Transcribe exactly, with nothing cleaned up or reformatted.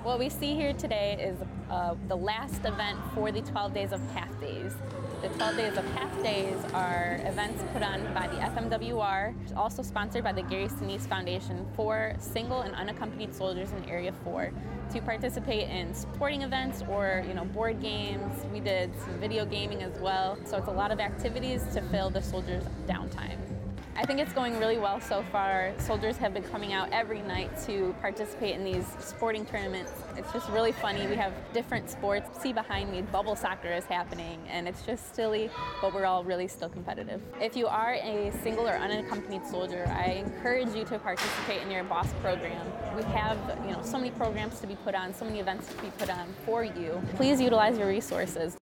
What we see here today is uh, the last event for the twelve Days of Half Days. The twelve Days of Half Days are events put on by the F M W R, also sponsored by the Gary Sinise Foundation for single and unaccompanied soldiers in Area four to participate in sporting events or you know board games. We did some video gaming as well. So it's a lot of activities to fill the soldiers' downtime. I think it's going really well so far. Soldiers have been coming out every night to participate in these sporting tournaments. It's just really funny. We have different sports. See behind me, bubble soccer is happening, and it's just silly, but we're all really still competitive. If you are a single or unaccompanied soldier, I encourage you to participate in your BOSS program. We have you know, so many programs to be put on, so many events to be put on for you. Please utilize your resources.